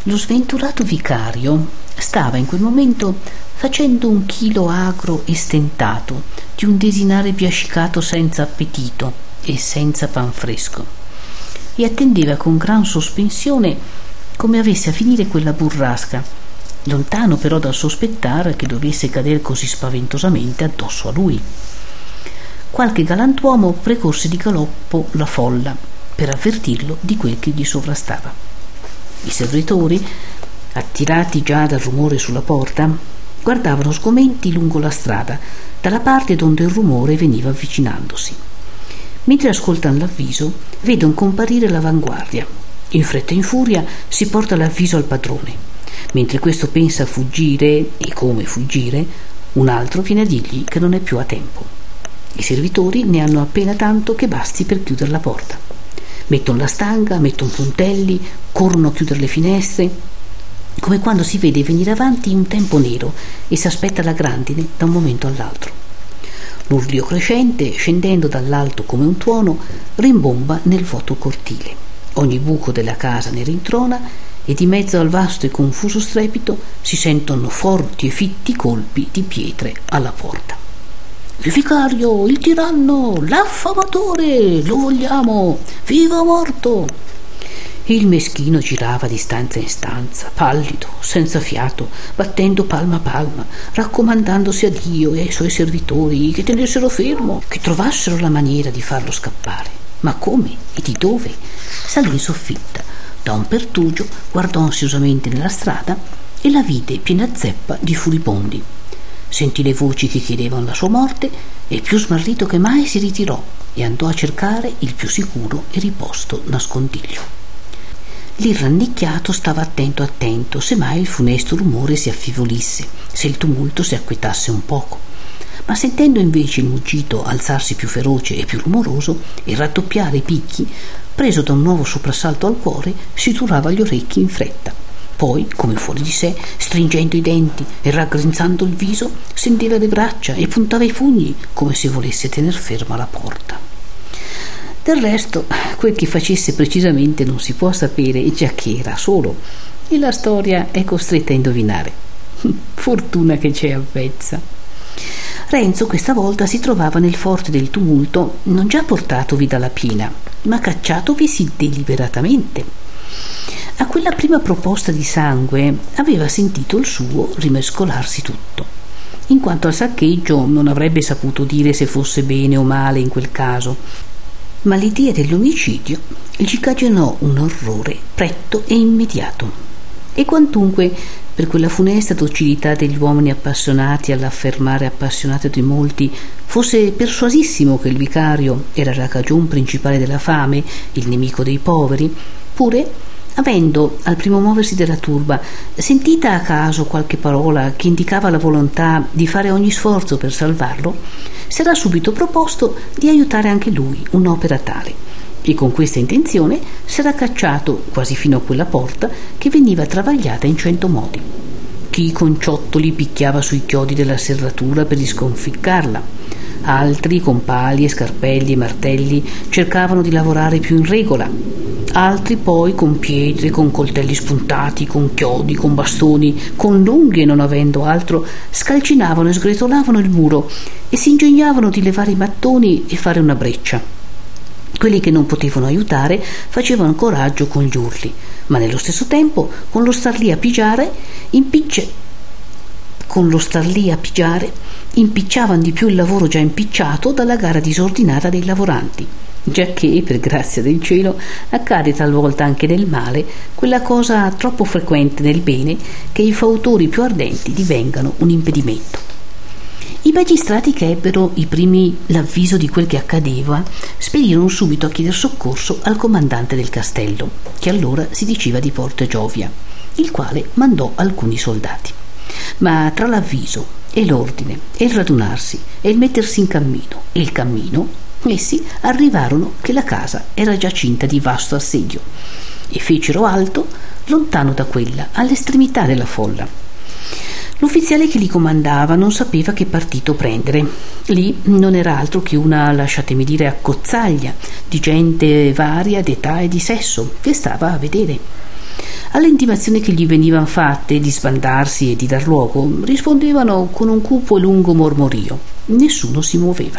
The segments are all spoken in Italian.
Lo sventurato vicario stava in quel momento facendo un chilo agro e stentato di un desinare biascicato senza appetito e senza pan fresco, e attendeva con gran sospensione come avesse a finire quella burrasca, lontano però dal sospettare che dovesse cadere così spaventosamente addosso a lui. Qualche galantuomo precorse di galoppo la folla per avvertirlo di quel che gli sovrastava. I servitori, attirati già dal rumore sulla porta, guardavano sgomenti lungo la strada, dalla parte donde il rumore veniva avvicinandosi. Mentre ascoltano l'avviso, vedono comparire l'avanguardia. In fretta e in furia si porta l'avviso al padrone. Mentre questo pensa a fuggire, e come fuggire, un altro viene a dirgli che non è più a tempo. I servitori ne hanno appena tanto che basti per chiudere la porta. Mettono la stanga, mettono puntelli, corrono a chiudere le finestre, come quando si vede venire avanti un tempo nero e si aspetta la grandine da un momento all'altro. L'urlio crescente, scendendo dall'alto come un tuono, rimbomba nel vuoto cortile. Ogni buco della casa ne rintrona e di mezzo al vasto e confuso strepito si sentono forti e fitti colpi di pietre alla porta. Il vicario, il tiranno, l'affamatore, lo vogliamo, viva o morto! Il meschino girava di stanza in stanza, pallido, senza fiato, battendo palma a palma, raccomandandosi a Dio e ai suoi servitori che tenessero fermo, che trovassero la maniera di farlo scappare. Ma come e di dove? Salì in soffitta, da un pertugio guardò ansiosamente nella strada e la vide piena zeppa di furibondi. Sentì le voci che chiedevano la sua morte e più smarrito che mai si ritirò e andò a cercare il più sicuro e riposto nascondiglio. Lì rannicchiato stava attento, se mai il funesto rumore si affievolisse, se il tumulto si acquetasse un poco. Ma sentendo invece il muggito alzarsi più feroce e più rumoroso e raddoppiare i picchi, preso da un nuovo soprassalto al cuore, si turava gli orecchi in fretta. Poi, come fuori di sé, stringendo i denti e raggrinzando il viso, stendeva le braccia e puntava i pugni come se volesse tener ferma la porta. Del resto, quel che facesse precisamente non si può sapere, giacché era solo, e la storia è costretta a indovinare. Fortuna che c'è avvezza. Renzo questa volta si trovava nel forte del tumulto, non già portatovi dalla piena, ma cacciatovisi deliberatamente. A quella prima proposta di sangue aveva sentito il suo rimescolarsi tutto. In quanto al saccheggio non avrebbe saputo dire se fosse bene o male in quel caso, ma l'idea dell'omicidio gli cagionò un orrore pretto e immediato. E quantunque per quella funesta docilità degli uomini appassionati all'affermare appassionato di molti fosse persuasissimo che il vicario era la cagion principale della fame, il nemico dei poveri, pure avendo al primo muoversi della turba sentita a caso qualche parola che indicava la volontà di fare ogni sforzo per salvarlo, s'era subito proposto di aiutare anche lui un'opera tale, e con questa intenzione s'era cacciato quasi fino a quella porta che veniva travagliata in 100 modi. Chi con ciottoli picchiava sui chiodi della serratura per risconficcarla, altri con pali e scarpelli e martelli cercavano di lavorare più in regola, altri poi con pietre, con coltelli spuntati, con chiodi, con bastoni, con l'unghie, non avendo altro, scalcinavano e sgretolavano il muro e si ingegnavano di levare i mattoni e fare una breccia. Quelli che non potevano aiutare facevano coraggio con gli urli, ma nello stesso tempo con lo star lì a pigiare impicciavano di più il lavoro già impicciato dalla gara disordinata dei lavoranti, giacché, per grazia del cielo, accade talvolta anche nel male quella cosa troppo frequente nel bene che i fautori più ardenti divengano un impedimento. I magistrati che ebbero i primi l'avviso di quel che accadeva spedirono subito a chieder soccorso al comandante del castello, che allora si diceva di Porta Giovia, il quale mandò alcuni soldati. Ma tra l'avviso e l'ordine e il radunarsi e il mettersi in cammino e il cammino, essi arrivarono che la casa era giacinta di vasto assedio e fecero alto lontano da quella, all'estremità della folla. L'ufficiale che li comandava non sapeva che partito prendere. Lì non era altro che una, lasciatemi dire, accozzaglia di gente varia d'età e di sesso che stava a vedere. Alle intimazioni che gli venivano fatte di sbandarsi e di dar luogo rispondevano con un cupo e lungo mormorio. Nessuno si muoveva.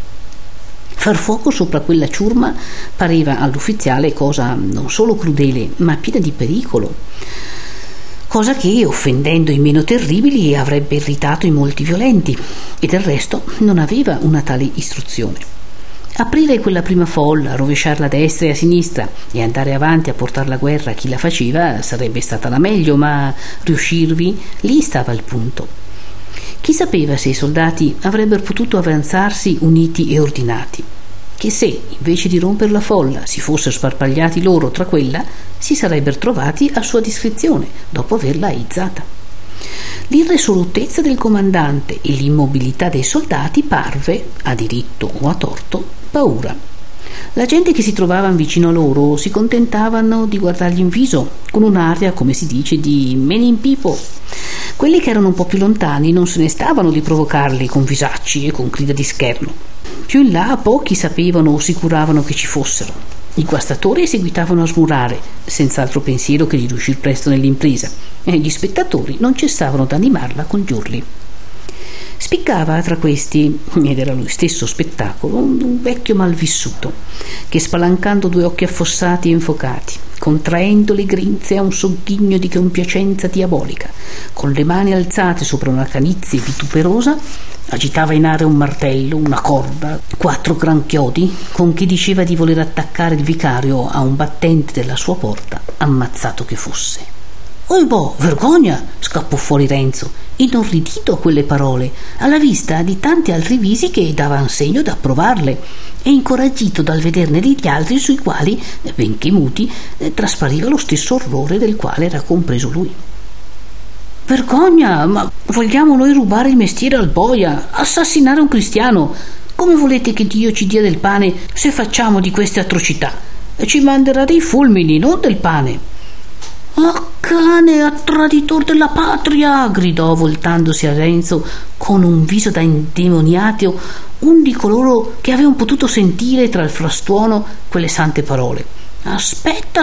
Far fuoco sopra quella ciurma pareva all'ufficiale cosa non solo crudele, ma piena di pericolo, cosa che, offendendo i meno terribili, avrebbe irritato i molti violenti, e del resto non aveva una tale istruzione. Aprire quella prima folla, rovesciarla a destra e a sinistra e andare avanti a portare la guerra a chi la faceva sarebbe stata la meglio, ma riuscirvi, lì stava il punto. Chi sapeva se i soldati avrebbero potuto avanzarsi uniti e ordinati, che se, invece di romper la folla, si fossero sparpagliati loro tra quella, si sarebbero trovati a sua discrezione, dopo averla aizzata. L'irresolutezza del comandante e l'immobilità dei soldati parve, a diritto o a torto, paura. La gente che si trovava vicino a loro si contentavano di guardargli in viso, con un'aria, come si dice, di meninpipo. Quelli che erano un po' più lontani non se ne stavano di provocarli con visacci e con grida di scherno. Più in là pochi sapevano o si curavano che ci fossero. I guastatori seguitavano a smurare, senza altro pensiero che di riuscir presto nell'impresa, e gli spettatori non cessavano d'animarla con gli urli. Spiccava tra questi, ed era lui stesso spettacolo, un vecchio malvissuto, che spalancando due occhi affossati e infocati, contraendo le grinze a un sogghigno di compiacenza diabolica, con le mani alzate sopra una canizie vituperosa, agitava in aria un martello, una corda, 4 gran chiodi, con che diceva di voler attaccare il vicario a un battente della sua porta, ammazzato che fosse. «Oibò, vergogna!» scappò fuori Renzo, inorridito a quelle parole, alla vista di tanti altri visi che davan segno d'approvarle, e incoraggito dal vederne degli altri sui quali, benché muti, traspariva lo stesso orrore del quale era compreso lui. «Vergogna! Ma vogliamo noi rubare il mestiere al boia, assassinare un cristiano? Come volete che Dio ci dia del pane se facciamo di queste atrocità? Ci manderà dei fulmini, non del pane!» «Ah, cane, a traditor della patria!» gridò voltandosi a Renzo con un viso da indemoniato, un di coloro che avevano potuto sentire tra il frastuono quelle sante parole. «Aspetta,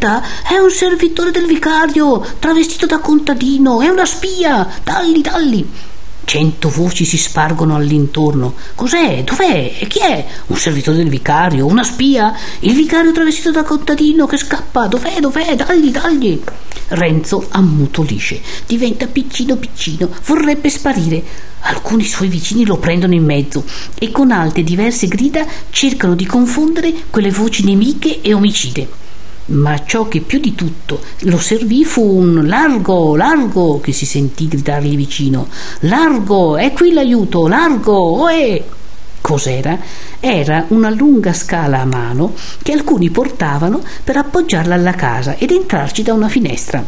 è un servitore del vicario, travestito da contadino, è una spia, dalli!» 100 voci si spargono all'intorno. «Cos'è? Dov'è? E chi è? Un servitore del vicario? Una spia? Il vicario travestito da contadino che scappa? Dov'è? Dagli!» Renzo ammutolisce, diventa piccino, vorrebbe sparire. Alcuni suoi vicini lo prendono in mezzo e con alte diverse grida cercano di confondere quelle voci nemiche e omicide. Ma ciò che più di tutto lo servì fu un largo che si sentì gridargli vicino. «Largo, è qui l'aiuto, largo, oè!» Cos'era? Era una lunga scala a mano che alcuni portavano per appoggiarla alla casa ed entrarci da una finestra.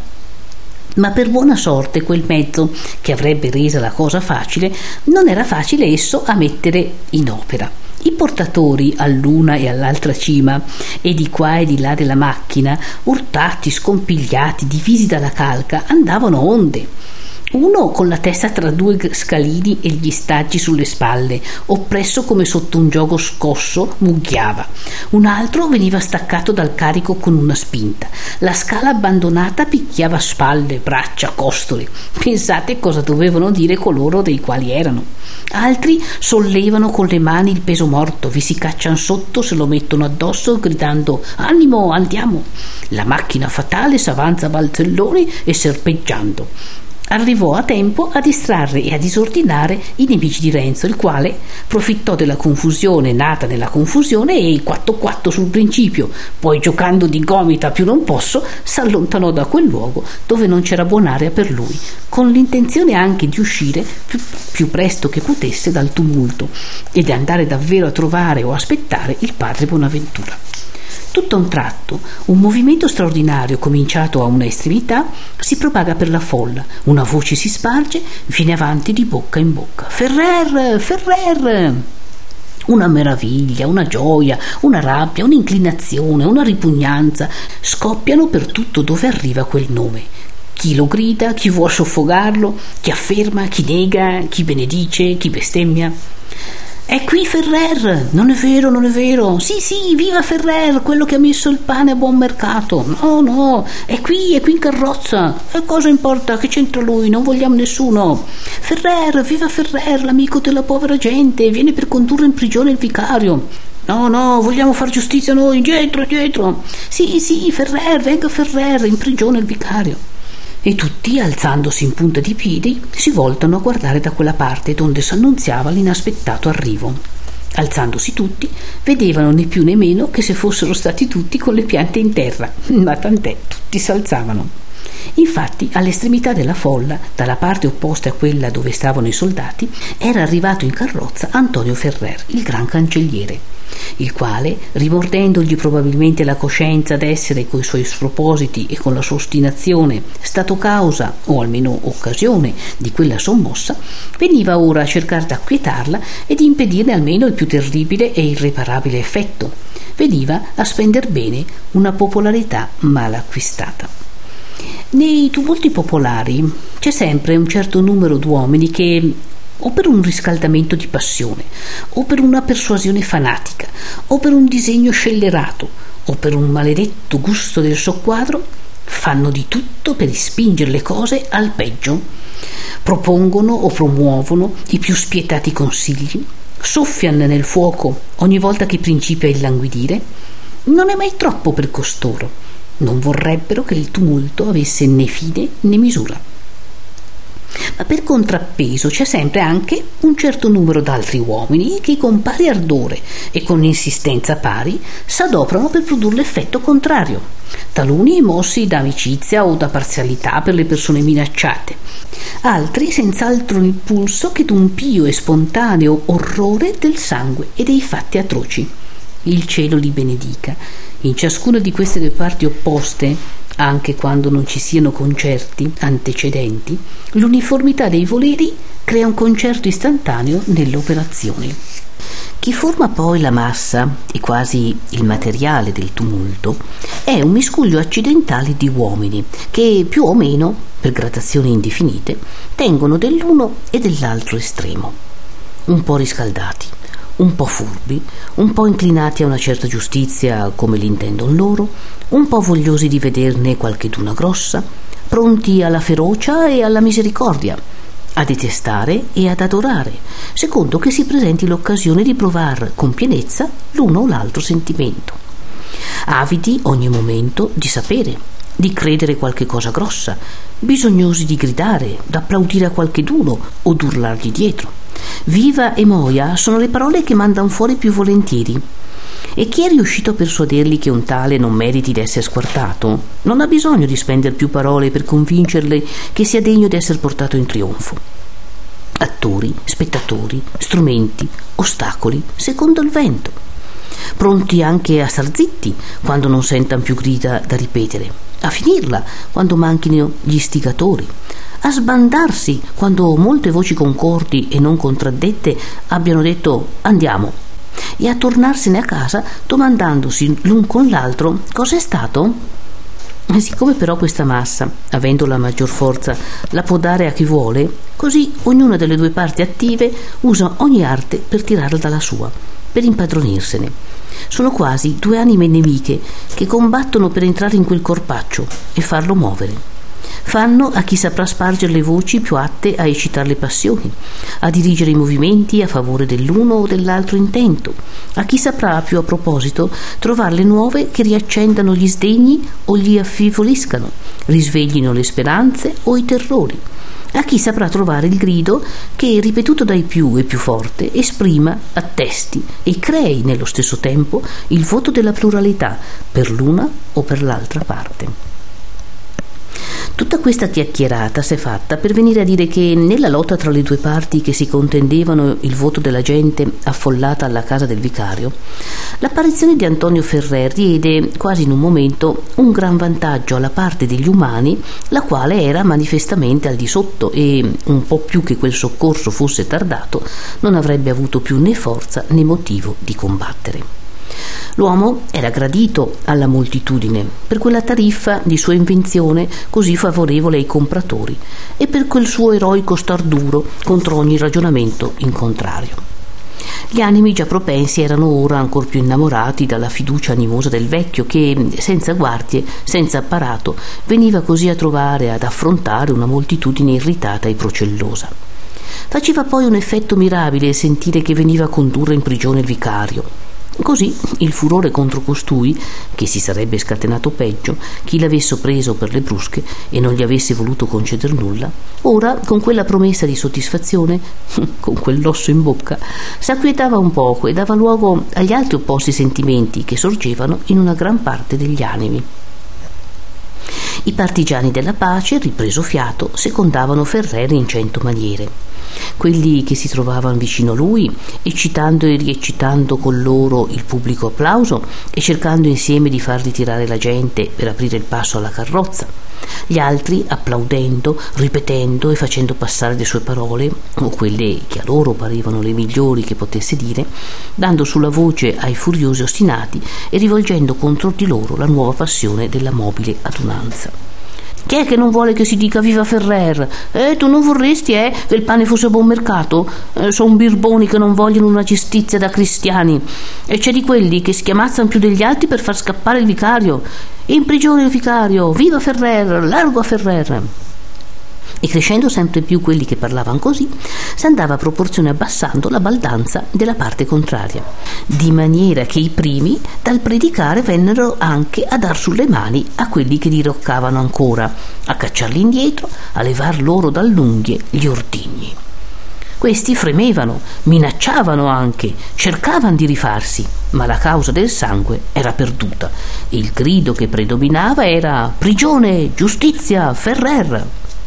Ma per buona sorte quel mezzo, che avrebbe resa la cosa facile, non era facile esso a mettere in opera. I portatori all'una e all'altra cima e di qua e di là della macchina, urtati, scompigliati, divisi dalla calca, andavano onde. Uno con la testa tra 2 scalini e gli staggi sulle spalle, oppresso come sotto un giogo scosso, mugghiava. Un altro veniva staccato dal carico con una spinta. La scala abbandonata picchiava spalle, braccia, costole. Pensate cosa dovevano dire coloro dei quali erano. Altri sollevano con le mani il peso morto, vi si cacciano sotto, se lo mettono addosso gridando «Animo, andiamo!». La macchina fatale s'avanza a balzelloni e serpeggiando. Arrivò a tempo a distrarre e a disordinare i nemici di Renzo, il quale profittò della confusione nata nella confusione e 4 sul principio, poi giocando di gomita più non posso, s'allontanò da quel luogo dove non c'era buon'aria per lui, con l'intenzione anche di uscire più presto che potesse dal tumulto e di andare davvero a trovare o aspettare il padre Bonaventura. Tutto a un tratto, un movimento straordinario cominciato a una estremità si propaga per la folla, una voce si sparge, viene avanti di bocca in bocca. Ferrer! Una meraviglia, una gioia, una rabbia, un'inclinazione, una ripugnanza scoppiano per tutto dove arriva quel nome. Chi lo grida, chi vuol soffocarlo, chi afferma, chi nega, chi benedice, chi bestemmia. È qui Ferrer! Non è vero, non è vero! Sì, viva Ferrer, quello che ha messo il pane a buon mercato! No, è qui in carrozza! E cosa importa? Che c'entra lui? Non vogliamo nessuno! Ferrer, viva Ferrer, l'amico della povera gente! Viene per condurre in prigione il vicario! No, vogliamo far giustizia noi! Dietro! Sì, Ferrer, venga Ferrer, in prigione il vicario! E tutti, alzandosi in punta di piedi, si voltano a guardare da quella parte donde s'annunziava l'inaspettato arrivo. Alzandosi tutti, vedevano né più né meno che se fossero stati tutti con le piante in terra, ma tant'è, tutti s'alzavano. Infatti, all'estremità della folla, dalla parte opposta a quella dove stavano i soldati, era arrivato in carrozza Antonio Ferrer, il gran cancelliere, il quale, rimordendogli probabilmente la coscienza d'essere coi suoi spropositi e con la sua ostinazione stato causa, o almeno occasione, di quella sommossa, veniva ora a cercare d'acquietarla e di impedirne almeno il più terribile e irreparabile effetto. Veniva a spender bene una popolarità mal acquistata. Nei tumulti popolari c'è sempre un certo numero d'uomini che, o per un riscaldamento di passione, o per una persuasione fanatica, o per un disegno scellerato, o per un maledetto gusto del soqquadro, fanno di tutto per spingere le cose al peggio. Propongono o promuovono i più spietati consigli, soffiano nel fuoco ogni volta che principia a illanguidire. Non è mai troppo per costoro. Non vorrebbero che il tumulto avesse né fine né misura. Ma per contrappeso c'è sempre anche un certo numero d'altri uomini che con pari ardore e con insistenza pari s'adoperano per produrre l'effetto contrario, taluni mossi da amicizia o da parzialità per le persone minacciate, altri senz'altro impulso che d'un pio e spontaneo orrore del sangue e dei fatti atroci. Il cielo li benedica. In ciascuna di queste due parti opposte, anche quando non ci siano concerti antecedenti, l'uniformità dei voleri crea un concerto istantaneo nelle operazioni. Chi forma poi la massa e quasi il materiale del tumulto è un miscuglio accidentale di uomini che più o meno, per gradazioni indefinite, tengono dell'uno e dell'altro estremo, un po' riscaldati, un po' furbi, un po' inclinati a una certa giustizia come l'intendon loro, un po' vogliosi di vederne qualcheduna grossa, pronti alla ferocia e alla misericordia, a detestare e ad adorare, secondo che si presenti l'occasione di provar con pienezza l'uno o l'altro sentimento, avidi ogni momento di sapere, di credere qualche cosa grossa, bisognosi di gridare, d'applaudire a qualcheduno o d'urlargli dietro. Viva e moia sono le parole che mandan fuori più volentieri. E chi è riuscito a persuaderli che un tale non meriti d'essere squartato non ha bisogno di spendere più parole per convincerle che sia degno d'essere portato in trionfo. Attori, spettatori, strumenti, ostacoli, secondo il vento, pronti anche a star zitti quando non sentan più grida da ripetere, a finirla quando manchino gli istigatori, a sbandarsi quando molte voci concordi e non contraddette abbiano detto andiamo, e a tornarsene a casa domandandosi l'un con l'altro cosa è stato? E siccome però questa massa, avendo la maggior forza, la può dare a chi vuole, così ognuna delle due parti attive usa ogni arte per tirarla dalla sua, per impadronirsene. Sono quasi due anime nemiche che combattono per entrare in quel corpaccio e farlo muovere. Fanno a chi saprà spargere le voci più atte a eccitare le passioni, a dirigere i movimenti a favore dell'uno o dell'altro intento, a chi saprà più a proposito trovare le nuove che riaccendano gli sdegni o gli affievoliscano, risveglino le speranze o i terrori, a chi saprà trovare il grido che, ripetuto dai più e più forte, esprima, attesti e crei nello stesso tempo il voto della pluralità per l'una o per l'altra parte. Tutta questa chiacchierata s'è fatta per venire a dire che nella lotta tra le due parti che si contendevano il voto della gente affollata alla casa del vicario, l'apparizione di Antonio Ferrer diede quasi in un momento un gran vantaggio alla parte degli umani, la quale era manifestamente al di sotto e, un po' più che quel soccorso fosse tardato, non avrebbe avuto più né forza né motivo di combattere. L'uomo era gradito alla moltitudine per quella tariffa di sua invenzione così favorevole ai compratori e per quel suo eroico star duro contro ogni ragionamento in contrario. Gli animi già propensi erano ora ancor più innamorati dalla fiducia animosa del vecchio che, senza guardie, senza apparato, veniva così a trovare, ad affrontare una moltitudine irritata e procellosa. Faceva poi un effetto mirabile sentire che veniva a condurre in prigione il vicario. Così il furore contro costui, che si sarebbe scatenato peggio, chi l'avesse preso per le brusche e non gli avesse voluto conceder nulla, ora, con quella promessa di soddisfazione, con quell'osso in bocca, s'acquietava un poco e dava luogo agli altri opposti sentimenti che sorgevano in una gran parte degli animi. I partigiani della pace, ripreso fiato, secondavano Ferrer in 100 maniere. Quelli che si trovavano vicino a lui, eccitando e rieccitando con loro il pubblico applauso e cercando insieme di far ritirare la gente per aprire il passo alla carrozza. Gli altri applaudendo, ripetendo e facendo passare le sue parole, o quelle che a loro parevano le migliori che potesse dire, dando sulla voce ai furiosi ostinati e rivolgendo contro di loro la nuova passione della mobile adunanza. Chi è che non vuole che si dica viva Ferrer? Tu non vorresti, che il pane fosse a buon mercato? Sono birboni che non vogliono una giustizia da cristiani. E c'è di quelli che si chiamazzano più degli altri per far scappare il vicario. In prigione il vicario, viva Ferrer, largo a Ferrer. E crescendo sempre più quelli che parlavano così, s'andava a proporzione abbassando la baldanza della parte contraria, di maniera che i primi dal predicare vennero anche a dar sulle mani a quelli che diroccavano ancora, a cacciarli indietro, a levar loro dall'unghie gli ordigni. Questi fremevano, minacciavano anche, cercavano di rifarsi, ma la causa del sangue era perduta e il grido che predominava era «Prigione! Giustizia! Ferrer!».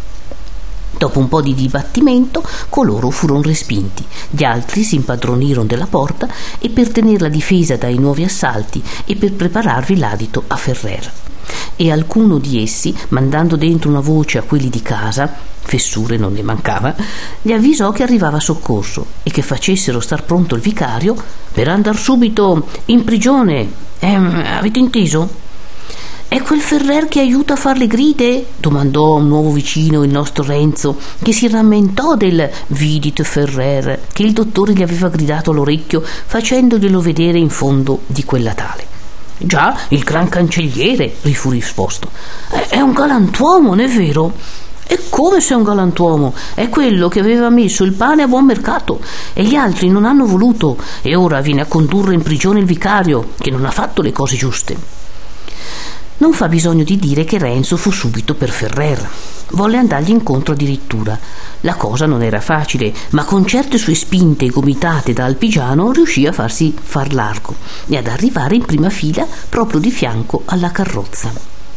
Dopo un po' di dibattimento, coloro furono respinti, gli altri si impadronirono della porta e per tenerla difesa dai nuovi assalti e per prepararvi l'adito a Ferrer. E alcuno di essi, mandando dentro una voce a quelli di casa, fessure non ne mancava, gli avvisò che arrivava soccorso e che facessero star pronto il vicario per andar subito in prigione. Avete inteso? «È quel Ferrer che aiuta a far le gride?» domandò a un nuovo vicino il nostro Renzo, che si rammentò del «Vidite Ferrer» che il dottore gli aveva gridato all'orecchio facendoglielo vedere in fondo di quella tale. «Già, il gran cancelliere», gli fu risposto. «È un galantuomo, non è vero?» «E come se è un galantuomo? È quello che aveva messo il pane a buon mercato e gli altri non hanno voluto e ora viene a condurre in prigione il vicario che non ha fatto le cose giuste». Non fa bisogno di dire che Renzo fu subito per Ferrer. Volle andargli incontro addirittura. La cosa non era facile, ma con certe sue spinte gomitate da alpigiano riuscì a farsi far largo e ad arrivare in prima fila proprio di fianco alla carrozza.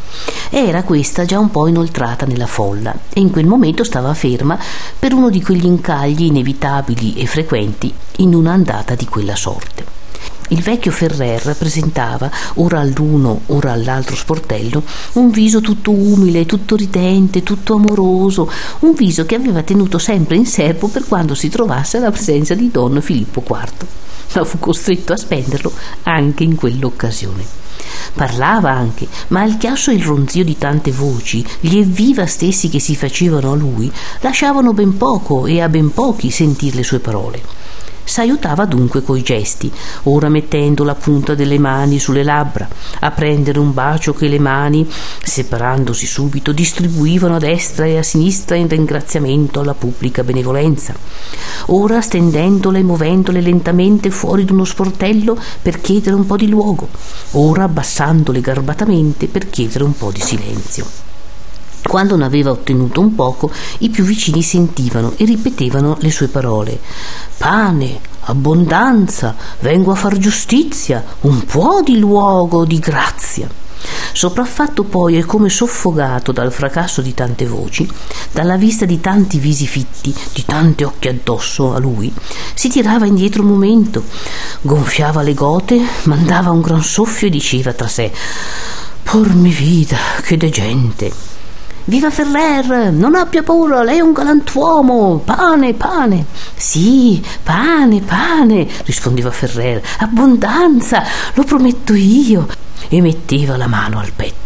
Era questa già un po' inoltrata nella folla e in quel momento stava ferma per uno di quegli incagli inevitabili e frequenti in una andata di quella sorte. Il vecchio Ferrer presentava, ora all'uno, ora all'altro sportello, un viso tutto umile, tutto ridente, tutto amoroso, un viso che aveva tenuto sempre in serbo per quando si trovasse alla presenza di Don Filippo IV, ma fu costretto a spenderlo anche in quell'occasione. Parlava anche, ma il chiasso e il ronzio di tante voci, gli evviva stessi che si facevano a lui, lasciavano ben poco e a ben pochi sentir le sue parole. S'aiutava dunque coi gesti, ora mettendo la punta delle mani sulle labbra, a prendere un bacio che le mani, separandosi subito, distribuivano a destra e a sinistra in ringraziamento alla pubblica benevolenza, ora stendendole e muovendole lentamente fuori d'uno sportello per chiedere un po' di luogo, ora abbassandole garbatamente per chiedere un po' di silenzio. Quando ne aveva ottenuto un poco, i più vicini sentivano e ripetevano le sue parole. «Pane, abbondanza, vengo a far giustizia, un po' di luogo, di grazia». Sopraffatto poi e come soffocato dal fracasso di tante voci, dalla vista di tanti visi fitti, di tanti occhi addosso a lui, si tirava indietro un momento, gonfiava le gote, mandava un gran soffio e diceva tra sé: «Por mi vida, che de gente!» «Viva Ferrer! Non abbia paura, lei è un galantuomo! Pane, pane!» «Sì, pane, pane!» rispondeva Ferrer. «Abbondanza, lo prometto io!» E metteva la mano al petto.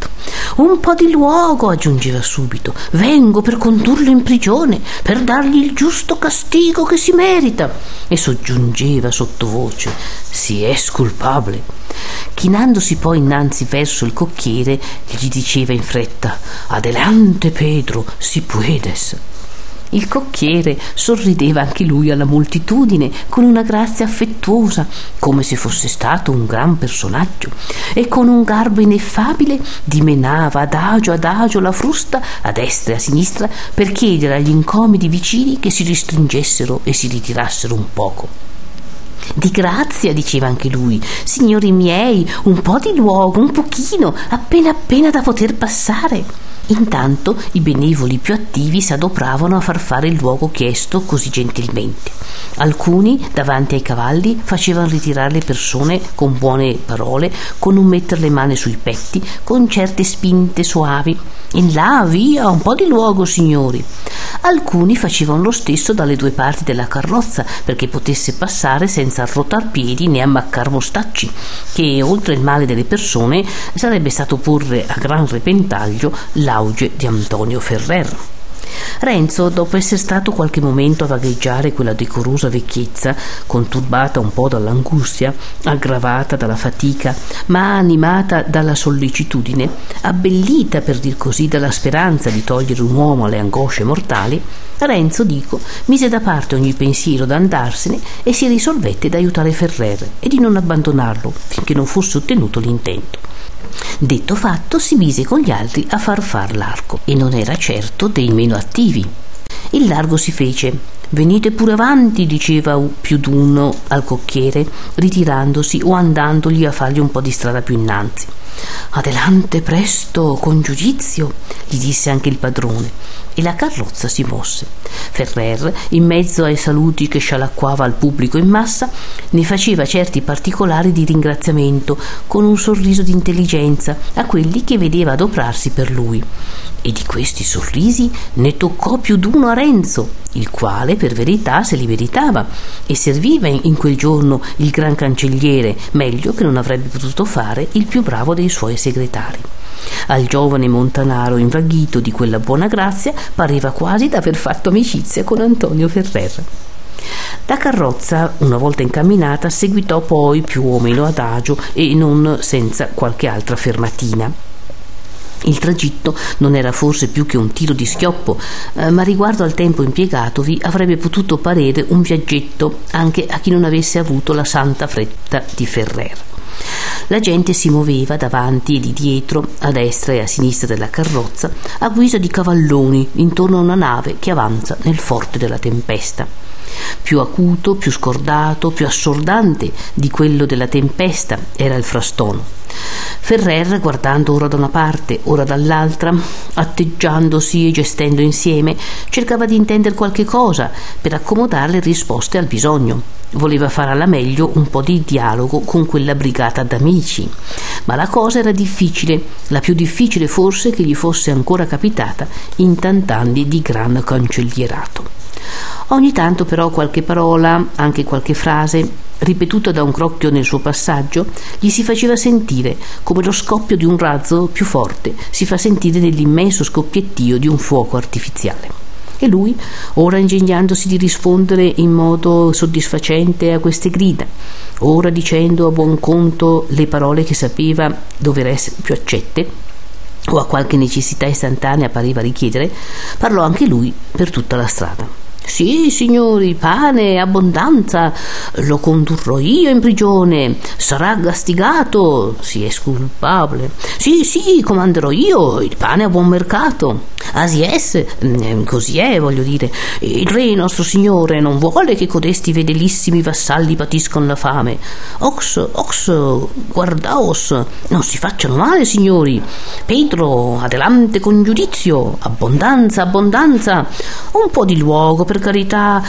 Un po' di luogo, aggiungeva subito. Vengo per condurlo in prigione, per dargli il giusto castigo che si merita. E soggiungeva sottovoce: si è sculpabile. Chinandosi poi innanzi verso il cocchiere, gli diceva in fretta: adelante Pedro, si puedes. Il cocchiere sorrideva anche lui alla moltitudine con una grazia affettuosa, come se fosse stato un gran personaggio, e con un garbo ineffabile dimenava adagio la frusta a destra e a sinistra per chiedere agli incomodi vicini che si ristringessero e si ritirassero un poco. Di grazia, diceva anche lui, signori miei, un po' di luogo, un pochino, appena da poter passare. Intanto i benevoli più attivi s'adopravano a far fare il luogo chiesto così gentilmente. Alcuni, davanti ai cavalli, facevano ritirare le persone con buone parole, con un mettere le mani sui petti, con certe spinte soavi. In là, via, un po' di luogo, signori. Alcuni facevano lo stesso dalle due parti della carrozza perché potesse passare senza arrotar piedi né ammaccar mostacci, che oltre il male delle persone sarebbe stato porre a gran repentaglio l'auge di Antonio Ferrer. Renzo, dopo essere stato qualche momento a vagheggiare quella decorosa vecchiezza, conturbata un po' dall'angustia, aggravata dalla fatica, ma animata dalla sollecitudine, abbellita per dir così dalla speranza di togliere un uomo alle angosce mortali, Renzo, mise da parte ogni pensiero d'andarsene e si risolvette d'aiutare Ferrer e di non abbandonarlo finché non fosse ottenuto l'intento. Detto fatto, si mise con gli altri a far l'arco, e non era certo dei meno attivi. Il largo si fece. Venite pure avanti, diceva più d'uno al cocchiere, ritirandosi o andandogli a fargli un po' di strada più innanzi. Adelante presto, con giudizio, gli disse anche il padrone, e la carrozza si mosse. Ferrer, in mezzo ai saluti che scialacquava al pubblico in massa, ne faceva certi particolari di ringraziamento con un sorriso di intelligenza a quelli che vedeva adoprarsi per lui. E di questi sorrisi ne toccò più d'uno a Renzo, il quale per verità se li meritava e serviva in quel giorno il gran cancelliere meglio che non avrebbe potuto fare il più bravo dei suoi segretari. Al giovane montanaro invaghito di quella buona grazia pareva quasi d'aver fatto amicizia con Antonio Ferrer. La carrozza, una volta incamminata, seguitò poi più o meno adagio e non senza qualche altra fermatina. Il tragitto non era forse più che un tiro di schioppo, ma riguardo al tempo impiegatovi avrebbe potuto parere un viaggetto anche a chi non avesse avuto la santa fretta di Ferrer. La gente si muoveva davanti e di dietro, a destra e a sinistra della carrozza, a guisa di cavalloni intorno a una nave che avanza nel forte della tempesta. Più acuto, più scordato, più assordante di quello della tempesta era il frastono. Ferrer, guardando ora da una parte, ora dall'altra, atteggiandosi e gestendo insieme, cercava di intendere qualche cosa per accomodare le risposte al bisogno. Voleva fare alla meglio un po' di dialogo con quella brigata d'amici, ma la cosa era difficile, la più difficile forse che gli fosse ancora capitata in tant'anni di gran cancellierato. Ogni tanto però qualche parola, anche qualche frase, ripetuta da un crocchio nel suo passaggio, gli si faceva sentire come lo scoppio di un razzo più forte si fa sentire nell'immenso scoppiettio di un fuoco artificiale. E lui, ora ingegnandosi di rispondere in modo soddisfacente a queste grida, ora dicendo a buon conto le parole che sapeva dover essere più accette, o a qualche necessità istantanea pareva richiedere, parlò anche lui per tutta la strada. Sì, signori, pane, abbondanza, lo condurrò io in prigione, sarà gastigato, si è sculpabile. Sì, comanderò io, il pane a buon mercato. Asi es, così è, voglio dire. Il re nostro signore non vuole che codesti fedelissimi vassalli patiscano la fame. Ox, guardaos, non si facciano male, signori. Pedro, adelante con giudizio, abbondanza, un po' di luogo, per carità,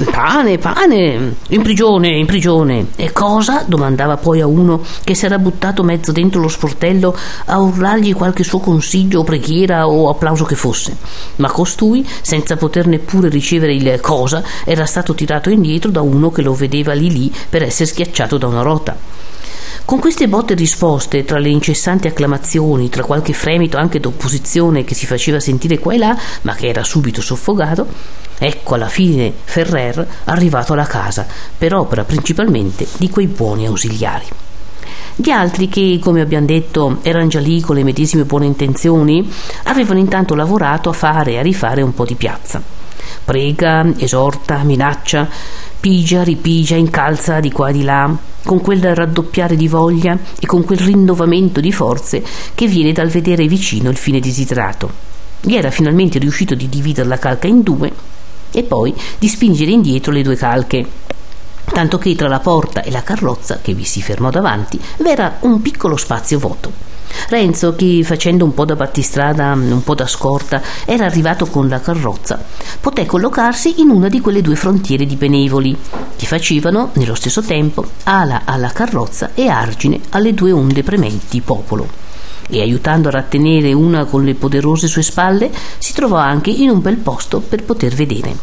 pane, in prigione. E cosa? Domandava poi a uno che s'era buttato mezzo dentro lo sportello a urlargli qualche suo consiglio o preghiera o applauso che fosse. Ma costui, senza poter neppure ricevere il cosa, era stato tirato indietro da uno che lo vedeva lì per essere schiacciato da una rota. Con queste botte risposte, tra le incessanti acclamazioni, tra qualche fremito anche d'opposizione che si faceva sentire qua e là, ma che era subito soffocato, ecco alla fine Ferrer arrivato alla casa, per opera principalmente di quei buoni ausiliari. Gli altri, che come abbiamo detto erano già lì con le medesime buone intenzioni, avevano intanto lavorato a fare e a rifare un po' di piazza. Prega, esorta, minaccia, pigia, ripigia, incalza di qua e di là, con quel raddoppiare di voglia e con quel rinnovamento di forze che viene dal vedere vicino il fine desiderato. Gli era finalmente riuscito di dividere la calca in due e poi di spingere indietro le due calche, tanto che tra la porta e la carrozza che vi si fermò davanti v'era un piccolo spazio vuoto. Renzo, che facendo un po' da battistrada, un po' da scorta, era arrivato con la carrozza, poté collocarsi in una di quelle due frontiere di benevoli che facevano nello stesso tempo ala alla carrozza e argine alle due onde prementi popolo, e aiutando a rattenere una con le poderose sue spalle si trovò anche in un bel posto per poter vedere.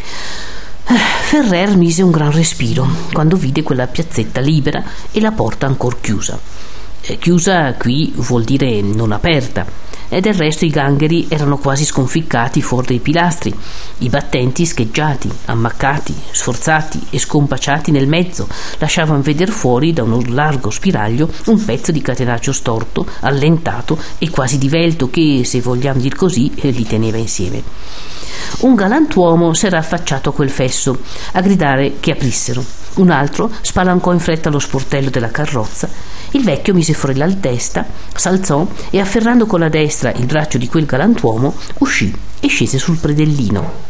Ferrer mise un gran respiro quando vide quella piazzetta libera e la porta ancor chiusa. Chiusa qui vuol dire non aperta, e del resto i gangheri erano quasi sconficcati fuori dai pilastri, i battenti scheggiati, ammaccati, sforzati e scompaciati nel mezzo lasciavano veder fuori da uno largo spiraglio un pezzo di catenaccio storto, allentato e quasi divelto che, se vogliamo dir così, li teneva insieme. Un galantuomo s'era affacciato a quel fesso a gridare che aprissero. Un altro spalancò in fretta lo sportello della carrozza. Il vecchio mise fuori la testa, s'alzò e, afferrando con la destra il braccio di quel galantuomo, uscì e scese sul predellino.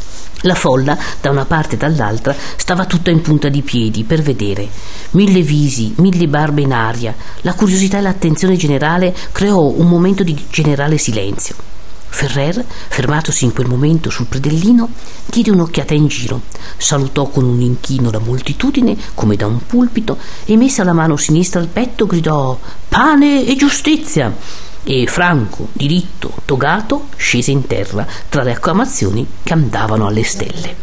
La folla, da una parte e dall'altra, stava tutta in punta di piedi per vedere. 1000 visi, 1000 barbe in aria. La curiosità e l'attenzione generale creò un momento di generale silenzio. Ferrer, fermatosi in quel momento sul predellino, diede un'occhiata in giro, salutò con un inchino la moltitudine come da un pulpito e, messa la mano sinistra al petto, gridò «Pane e giustizia!» e, franco, diritto, togato, scese in terra tra le acclamazioni che andavano alle stelle.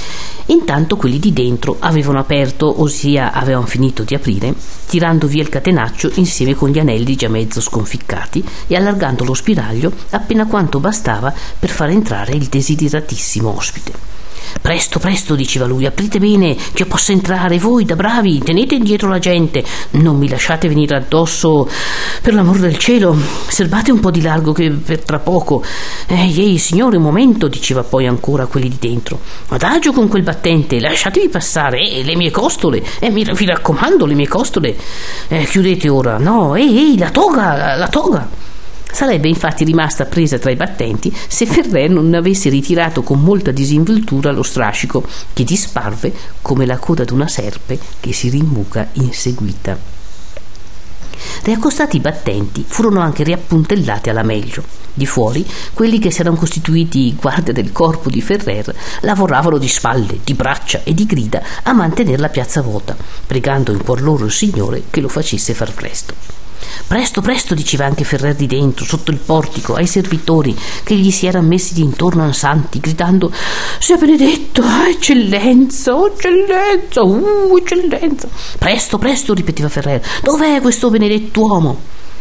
Intanto quelli di dentro avevano aperto, ossia avevano finito di aprire, tirando via il catenaccio insieme con gli anelli già mezzo sconficcati e allargando lo spiraglio appena quanto bastava per far entrare il desideratissimo ospite. «Presto, presto», diceva lui, «aprite bene, che io possa entrare. Voi, da bravi, tenete indietro la gente, non mi lasciate venire addosso, per l'amor del cielo, serbate un po' di largo che per tra poco». Ehi, signore, un momento», diceva poi ancora a quelli di dentro, «adagio con quel battente, lasciatevi passare, le mie costole, vi raccomando, le mie costole, chiudete ora, no, la toga». Sarebbe infatti rimasta presa tra i battenti se Ferrer non avesse ritirato con molta disinvoltura lo strascico, che disparve come la coda d'una serpe che si rimbuca inseguita. Riaccostati i battenti, furono anche riappuntellati alla meglio. Di fuori, quelli che si erano costituiti guardia del corpo di Ferrer lavoravano di spalle, di braccia e di grida a mantenere la piazza vuota, pregando in cuor loro il Signore che lo facesse far presto. «Presto, presto», diceva anche Ferrer di dentro, sotto il portico, ai servitori che gli si erano messi d'intorno ansanti, gridando «Sia benedetto, eccellenza, eccellenza, eccellenza». «Presto, presto», ripeteva Ferrer, «dov'è questo benedetto uomo?»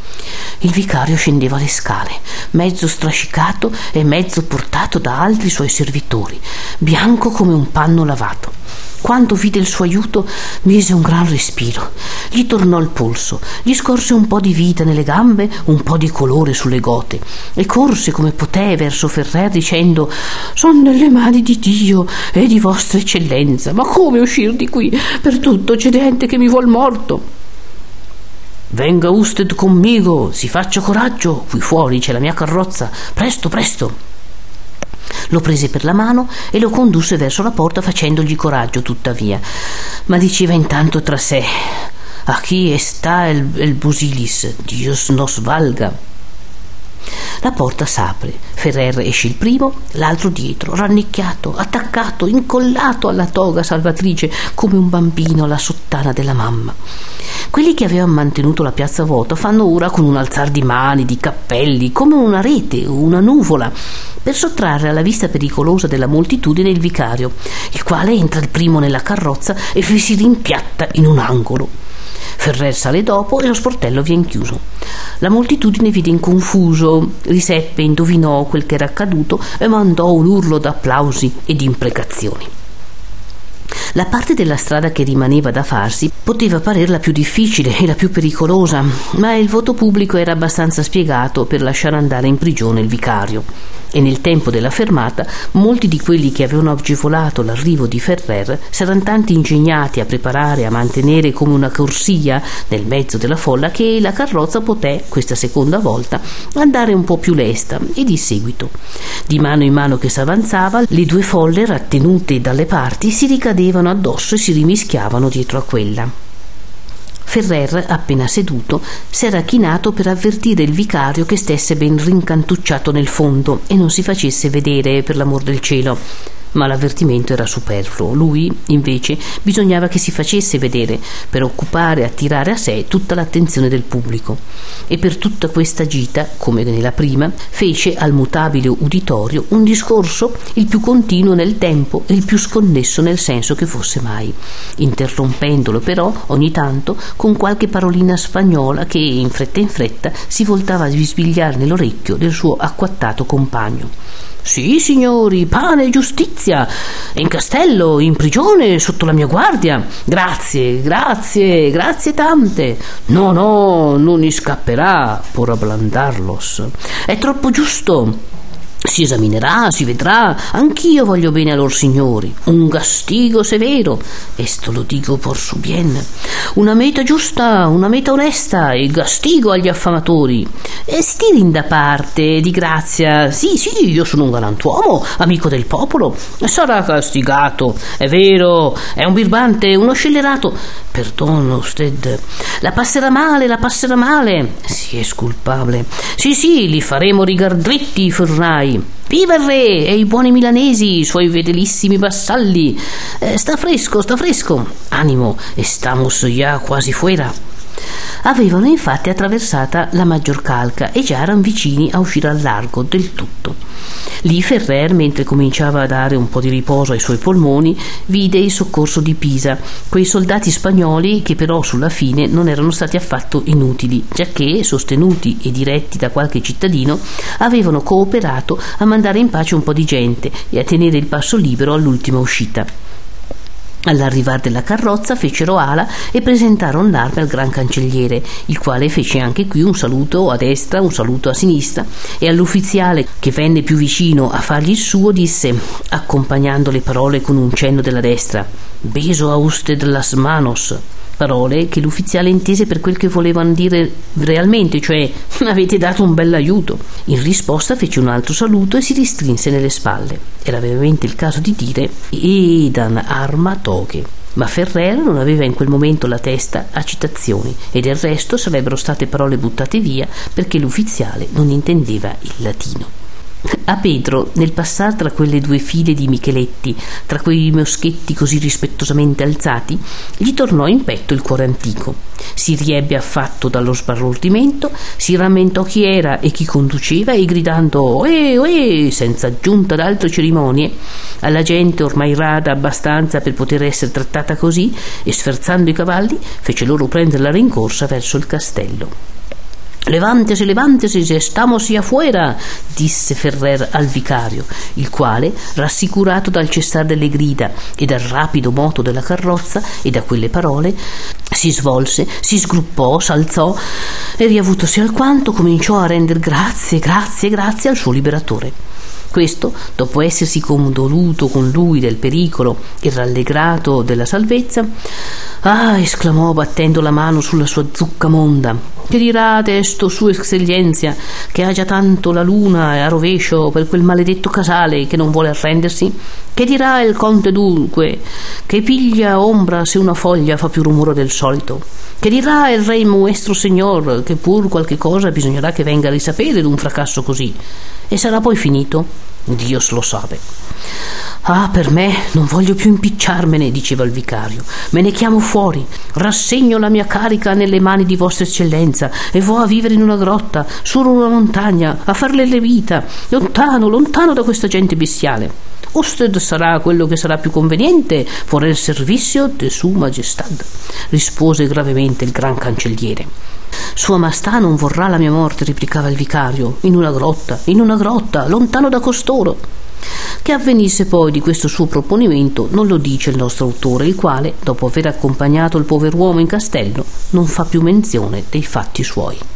Il vicario scendeva le scale, mezzo strascicato e mezzo portato da altri suoi servitori, bianco come un panno lavato. Quando vide il suo aiuto mise un gran respiro, gli tornò il polso, gli scorse un po' di vita nelle gambe, un po' di colore sulle gote e corse come poté verso Ferrer dicendo «Son nelle mani di Dio e di vostra eccellenza, ma come uscir di qui? Per tutto c'è gente che mi vuol morto». «Venga usted conmigo, si faccia coraggio, qui fuori c'è la mia carrozza, presto, presto». Lo prese per la mano e lo condusse verso la porta facendogli coraggio tuttavia, ma diceva intanto tra sé «Aquí está el busilis, Dios nos valga». La porta s'apre, Ferrer esce il primo, l'altro dietro, rannicchiato, attaccato, incollato alla toga salvatrice come un bambino alla sottana della mamma. Quelli che avevano mantenuto la piazza vuota fanno ora con un alzar di mani, di cappelli, come una rete, una nuvola, per sottrarre alla vista pericolosa della moltitudine il vicario, il quale entra il primo nella carrozza e vi si rimpiatta in un angolo. Ferrer sale dopo e lo sportello vien chiuso. La moltitudine vide in confuso, riseppe, indovinò quel che era accaduto e mandò un urlo d'applausi e di imprecazioni. La parte della strada che rimaneva da farsi poteva parere la più difficile e la più pericolosa, ma il voto pubblico era abbastanza spiegato per lasciare andare in prigione il vicario. E nel tempo della fermata molti di quelli che avevano agevolato l'arrivo di Ferrer s'erano tanti ingegnati a preparare e a mantenere come una corsia nel mezzo della folla che la carrozza poté, questa seconda volta, andare un po' più lesta e di seguito. Di mano in mano che s'avanzava, le due folle rattenute dalle parti si ricadevano addosso e si rimischiavano dietro a quella. Ferrer, appena seduto, s'era chinato per avvertire il vicario che stesse ben rincantucciato nel fondo e non si facesse vedere per l'amor del cielo. Ma l'avvertimento era superfluo. Lui, invece, bisognava che si facesse vedere per occupare e attirare a sé tutta l'attenzione del pubblico. E per tutta questa gita, come nella prima, fece al mutabile uditorio un discorso il più continuo nel tempo e il più sconnesso nel senso che fosse mai, interrompendolo però ogni tanto con qualche parolina spagnola che in fretta si voltava a bisbigliare nell'orecchio del suo acquattato compagno. «Sì, signori, pane e giustizia, è in castello, in prigione, sotto la mia guardia. Grazie tante. No, non ne scapperà, por ablandarlos. È troppo giusto. Si esaminerà, si vedrà, anch'io voglio bene a lor signori. Un castigo severo, esto lo dico por su bien. Una meta giusta, una meta onesta e castigo agli affamatori. E stirin da parte, di grazia. Sì, io sono un galantuomo, amico del popolo. Sarà castigato, è vero, è un birbante, uno scellerato. Perdono, usted. La passerà male. Si è sculpabile. Sì, li faremo rigar dritti i fornai. Viva il re e i buoni milanesi, i suoi fedelissimi vassalli. Sta fresco. Animo, estamos ya quasi fuera. Avevano infatti attraversata la maggior calca e già erano vicini a uscire al largo del tutto. Lì Ferrer, mentre cominciava a dare un po' di riposo ai suoi polmoni, vide il soccorso di Pisa, quei soldati spagnoli che però sulla fine non erano stati affatto inutili, giacché, sostenuti e diretti da qualche cittadino, avevano cooperato a mandare in pace un po' di gente e a tenere il passo libero all'ultima uscita. All'arrivar della carrozza fecero ala e presentarono l'arme al gran cancelliere, il quale fece anche qui un saluto a destra, un saluto a sinistra, e all'ufficiale che venne più vicino a fargli il suo disse, accompagnando le parole con un cenno della destra: «Beso a usted las manos», parole che l'ufficiale intese per quel che volevano dire realmente, cioè avete dato un bell'aiuto. In risposta fece un altro saluto e si ristrinse nelle spalle. Era veramente il caso di dire «Edan arma toghe». Ma Ferrer non aveva in quel momento la testa a citazioni e del resto sarebbero state parole buttate via perché l'ufficiale non intendeva il latino. A Pedro, nel passar tra quelle due file di micheletti, tra quei moschetti così rispettosamente alzati, gli tornò in petto il cuore antico. Si riebbe affatto dallo sbalordimento, si rammentò chi era e chi conduceva e gridando «Oe!», senza aggiunta d'altre cerimonie, alla gente ormai rada abbastanza per poter essere trattata così, e sferzando i cavalli fece loro prendere la rincorsa verso il castello. «Levántese, estamos ya fuera», disse Ferrer al vicario, il quale, rassicurato dal cessar delle grida e dal rapido moto della carrozza e da quelle parole, si svolse, si sgruppò, s'alzò e, riavutosi alquanto, cominciò a render grazie al suo liberatore. Questo, dopo essersi condoluto con lui del pericolo e rallegrato della salvezza, esclamò battendo la mano sulla sua zucca monda: «Che dirà adesso sua eccellenza, che ha già tanto la luna a rovescio per quel maledetto casale che non vuole arrendersi? Che dirà il conte dunque, che piglia ombra se una foglia fa più rumore del solito? Che dirà il re nuestro signor, che pur qualche cosa bisognerà che venga a risapere d'un fracasso così? E sarà poi finito? Dio lo sape». Per me, non voglio più impicciarmene», diceva il vicario. «Me ne chiamo fuori, rassegno la mia carica nelle mani di vostra eccellenza e vo a vivere in una grotta, su una montagna, a farle le vita, lontano da questa gente bestiale. «Usted sarà quello che sarà più conveniente por el servizio de su majestad», rispose gravemente il gran cancelliere. «Sua Maestà non vorrà la mia morte», replicava il vicario, in una grotta, lontano da costoro». Che avvenisse poi di questo suo proponimento non lo dice il nostro autore, il quale, dopo aver accompagnato il pover'uomo in castello, non fa più menzione dei fatti suoi.